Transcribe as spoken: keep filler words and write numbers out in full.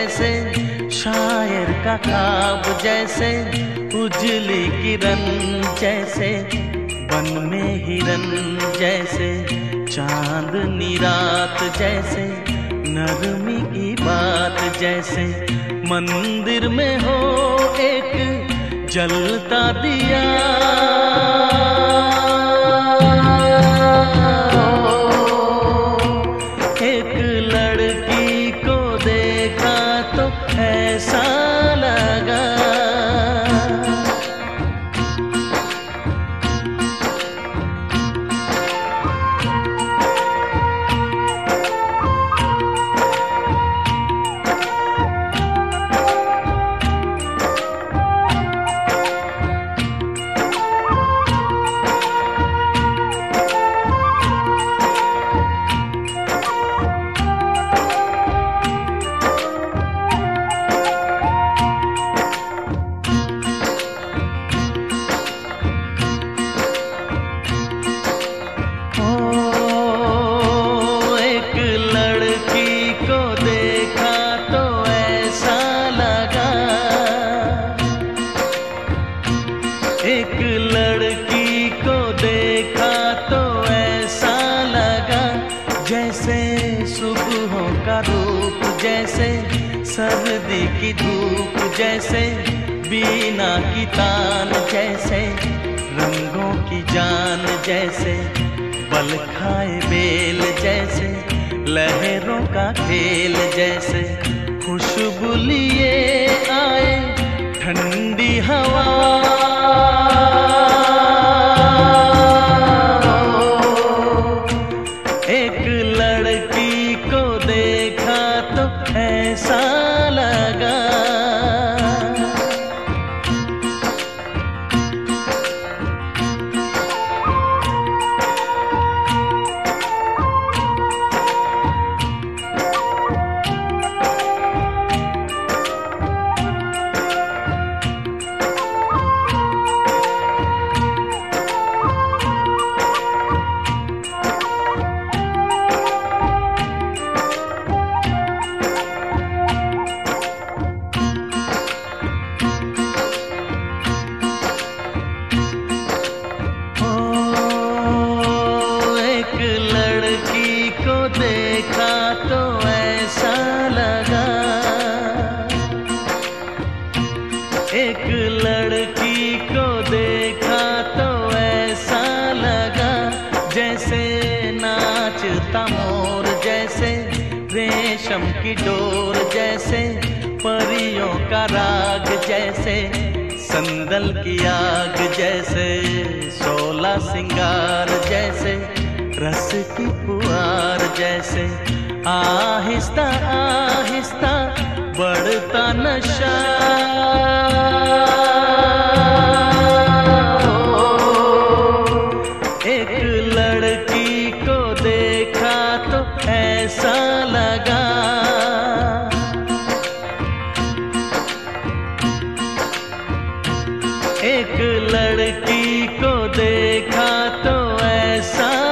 जैसे, शायर का ख्वाब जैसे, उजली किरण जैसे, वन में हिरन जैसे, चांदनी रात जैसे, नरमी की बात जैसे, मंदिर में हो एक जलता दिया। एक लड़की को देखा तो ऐसा लगा, एक लड़की को देखा तो ऐसा लगा, जैसे सुबहों का रूप जैसे, सर्दी की धूप जैसे, बीना की तान जैसे, रंगों की जान जैसे, बल खाए बेल जैसे, लहरों का खेल जैसे, खुशबू लिए आए ठंडी हवा। एक लड़की को देखा तो ऐसा लगा, देखा तो ऐसा लगा, एक लड़की को देखा तो ऐसा लगा, जैसे नाचता मोर जैसे, रेशम की डोर जैसे, परियों का राग जैसे, संदल की आग जैसे, सोला सिंगार जैसे, रस की पुआर जैसे, आहिस्ता आहिस्ता बढ़ता नशा। एक लड़की को देखा तो ऐसा लगा, एक लड़की को देखा तो ऐसा